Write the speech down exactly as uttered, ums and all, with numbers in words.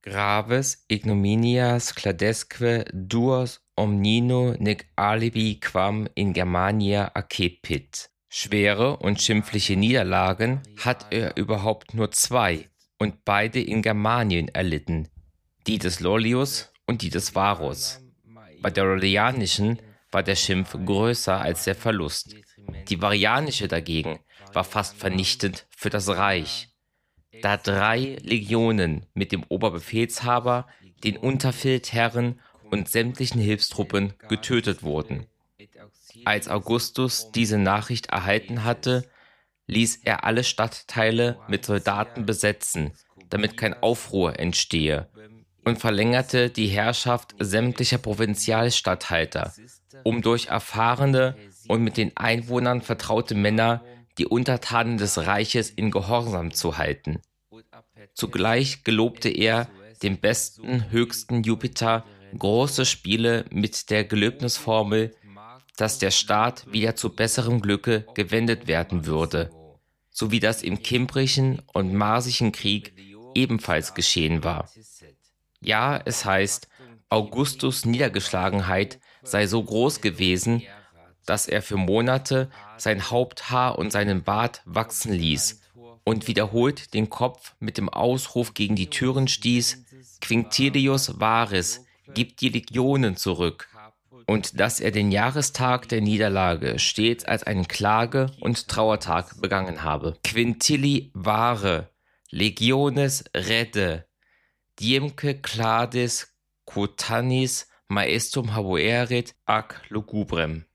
Graves ignominias cladesque duos omnino nec alibi quam in Germania accepit. Schwere und schimpfliche Niederlagen hat er überhaupt nur zwei und beide in Germanien erlitten, die des Lollius und die des Varus. Bei der Lollianischen war der Schimpf größer als der Verlust. Die Varianische dagegen war fast vernichtend für das Reich, da drei Legionen mit dem Oberbefehlshaber, den Unterfeldherren und sämtlichen Hilfstruppen getötet wurden. Als Augustus diese Nachricht erhalten hatte, ließ er alle Stadtteile mit Soldaten besetzen, damit kein Aufruhr entstehe, und verlängerte die Herrschaft sämtlicher Provinzialstatthalter, um durch erfahrene und mit den Einwohnern vertraute Männer die Untertanen des Reiches in Gehorsam zu halten. Zugleich gelobte er dem besten, höchsten Jupiter große Spiele mit der Gelöbnisformel, dass der Staat wieder zu besserem Glücke gewendet werden würde, so wie das im Kimbrischen und Marsischen Krieg ebenfalls geschehen war. Ja, es heißt, Augustus' Niedergeschlagenheit sei so groß gewesen, dass er für Monate sein Haupthaar und seinen Bart wachsen ließ und wiederholt den Kopf mit dem Ausruf gegen die Türen stieß: Quinctilius Varis, gib die Legionen zurück, und dass er den Jahrestag der Niederlage stets als einen Klage- und Trauertag begangen habe. Quintili vare, legiones redde, diemque cladis quotannis maestum habuerit ac lugubrem.